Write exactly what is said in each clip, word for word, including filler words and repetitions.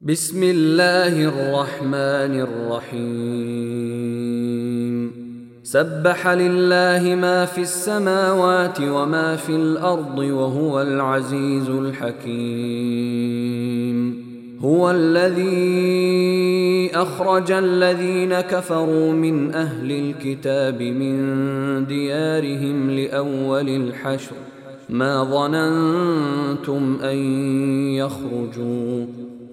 بسم الله الرحمن الرحيم سبح لله ما في السماوات وما في الأرض وهو العزيز الحكيم هو الذي أخرج الذين كفروا من أهل الكتاب من ديارهم لأول الحشر ما ظننتم أن يخرجوا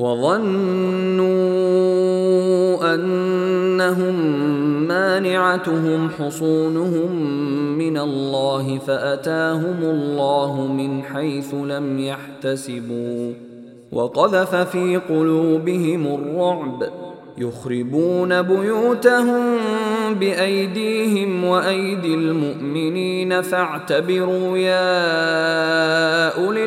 وظنوا أنهم مانعتهم حصونهم من الله فأتاهم الله من حيث لم يحتسبوا وقذف في قلوبهم الرعب يخربون بيوتهم بأيديهم وأيدي المؤمنين فاعتبروا يا أولي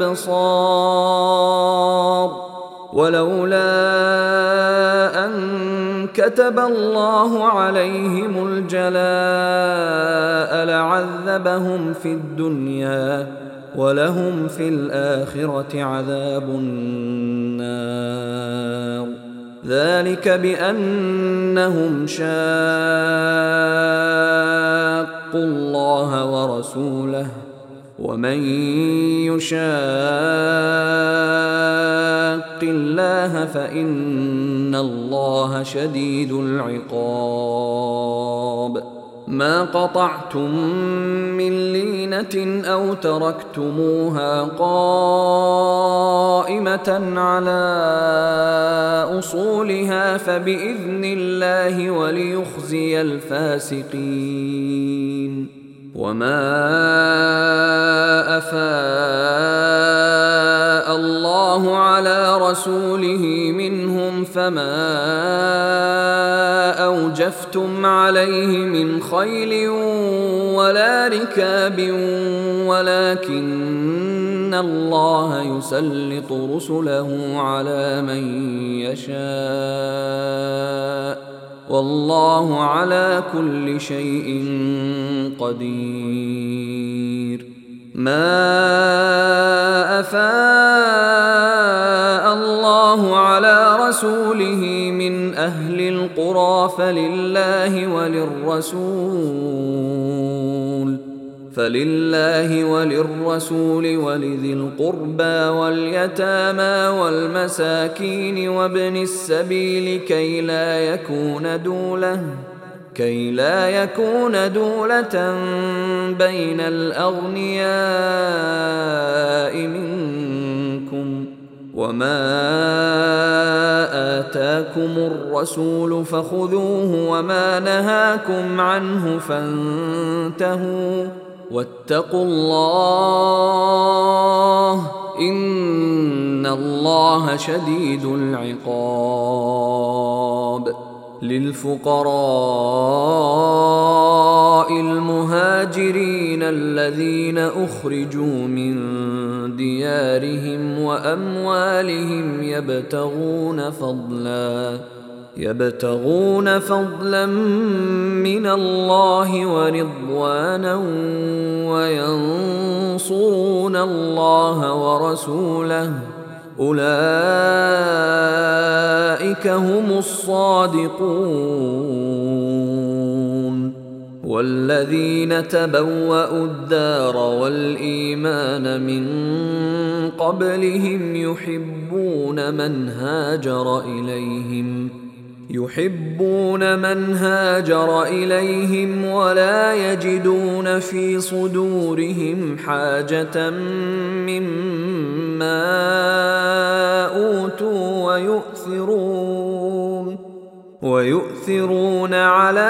الأبصار ولولا أن كتب الله عليهم الجلاء لعذبهم في الدنيا ولهم في الآخرة عذاب النار ذلك بأنهم شاقوا الله ورسوله ومن يشاق الله فإن الله شديد العقاب ما قطعتم من لينة أو تركتموها قائمة على أصولها فبإذن الله وليخزي الفاسقين وما أفاء الله على رسوله منهم فما أوجفتم عليه من خيل ولا ركاب ولكن الله يسلط رسله على من يشاء والله على كل شيء قدير ما أفاء الله على رسوله من أهل القرى فلله وللرسول فلله وللرسول ولذي القربى واليتامى والمساكين وابن السبيل كي لا يكون دولة كي لا يكون دولة بين الأغنياء منكم وما آتاكم الرسول فخذوه وما نهاكم عنه فانتهوا واتقوا الله إن الله شديد العقاب للفقراء المهاجرين الذين أخرجوا من ديارهم وأموالهم يبتغون فضلا يبتغون فضلا من الله ورضوانا وينصرون الله ورسوله أولئك هم الصادقون والذين تبوأوا الدار والإيمان من قبلهم يحبون من هاجر إليهم يحبون من هاجر إليهم ولا يجدون في صدورهم حاجة مما أوتوا ويؤثرون ويؤثرون على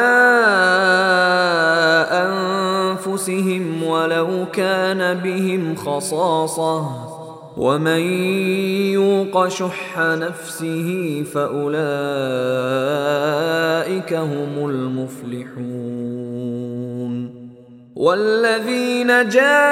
أنفسهم ولو كان بهم خصاصة ومن يوق شح نفسه فأولئك هم المفلحون والذين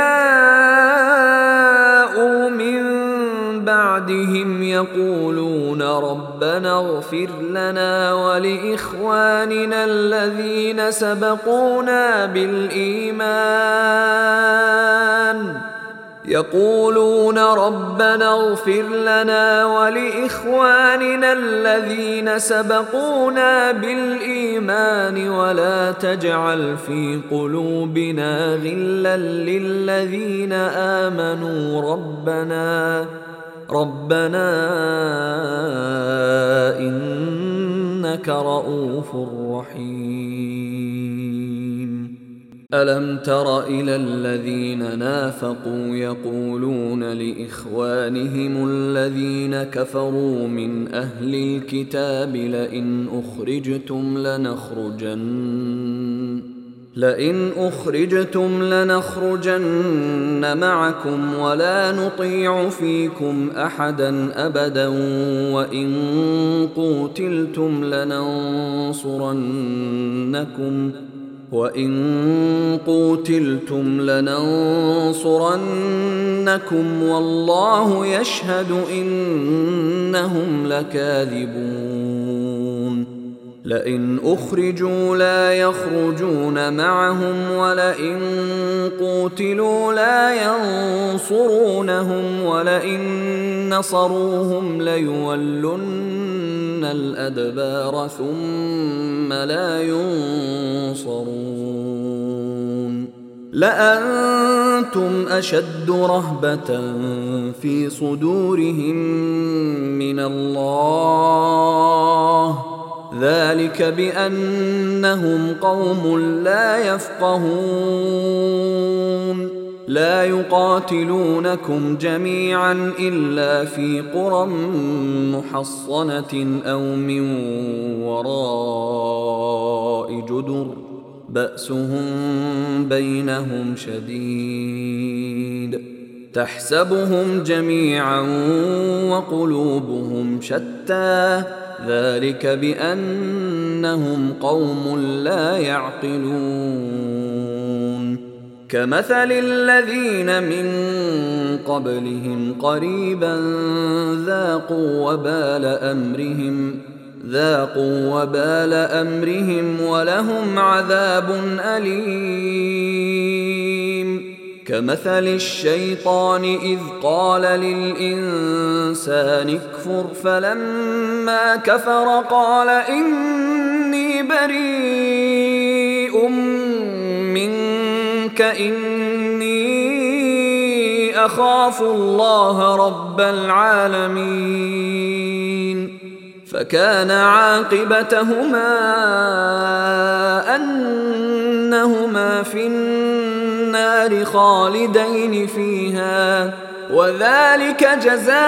جاءوا من بعدهم يقولون ربنا اغفر لنا ولإخواننا الذين سبقونا بالإيمان يقولون ربنا اغفر لنا ولإخواننا الذين سبقونا بالإيمان ولا تجعل في قلوبنا غلا للذين آمنوا ربنا ربنا إنك رؤوف رحيم. ألم تر إلى الذين نافقوا يقولون لإخوانهم الذين كفروا من أهل الكتاب لئن أخرجتم لنخرجن لئن أخرجتم لنخرجن معكم ولا نطيع فيكم أحدا أبدا وإن قوتلتم لننصرنكم وإن قوتلتم لننصرنكم والله يشهد إنهم لكاذبون. لئن أخرجوا لا يخرجون معهم ولئن قوتلوا لا ينصرونهم ولئن نصروهم ليولن الأدبار ثم لا ينصرون. لأنتم أشد رهبة في صدورهم من الله ذلك بأنهم قوم لا يفقهون. لا يقاتلونكم جميعا إلا في قرى محصنة أو من وراء جدر بأسهم بينهم شديد تحسبهم جميعا وقلوبهم شتى ذلك بأنهم قوم لا يعقلون. كمثل الذين من قبلهم قريبا ذاقوا وبال أمرهم ذاقوا وبال أمرهم ولهم عذاب أليم. كمثل الشيطان إذ قال للإنسان اكفر فلما كفر قال إني بريء منك إني أخاف الله رب العالمين. فكان عاقبتهما أنهما في النار خالدين فيها وذلك جزاء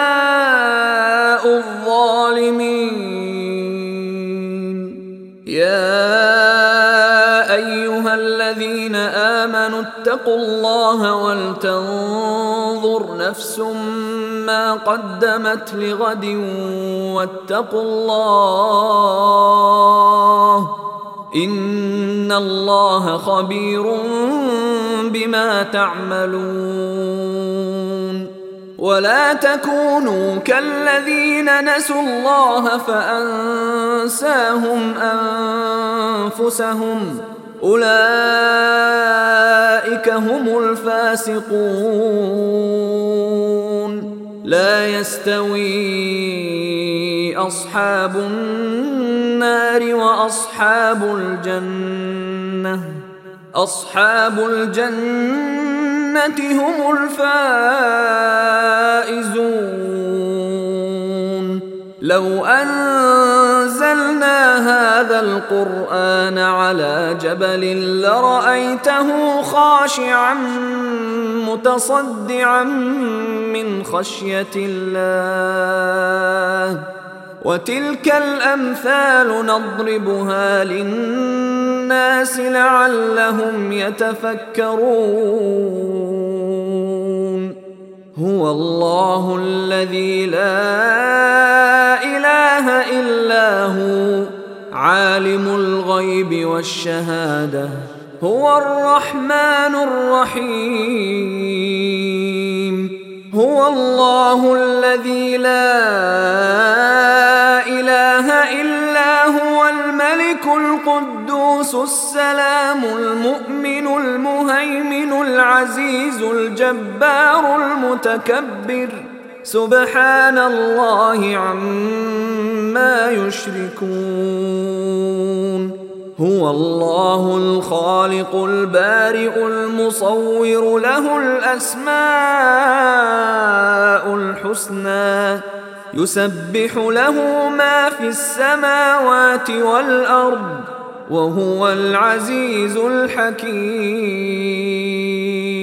الظالمين. يا أيها الذين آمنوا اتقوا الله ولتنظر نفس ما قدمت لغد واتقوا الله إن الله خبير بما تعملون. ولا تكونوا كالذين نسوا الله فأنساهم أنفسهم أولئك هم الفاسقون. لا يستوي أصحاب النار وأصحاب الجنة أصحاب الجنة هم الفائزون. لو أنزلنا هذا القرآن على جبل لرأيته خاشعا متصدعا من خشية الله. وتلك الأمثال نضربها للناس لعلهم يتفكرون. هو الله الذي لا إله إلا هو عالم الغيب والشهادة هو الرحمن الرحيم. هو الله الذي لا إله إلا هو الملك القدوس السلام المؤمن المهيمن العزيز الجبار المتكبر سبحان الله عما يشركون هو الله الخالق البارئ المصور له الأسماء الحسنى يسبح له ما في السماوات والأرض وهو العزيز الحكيم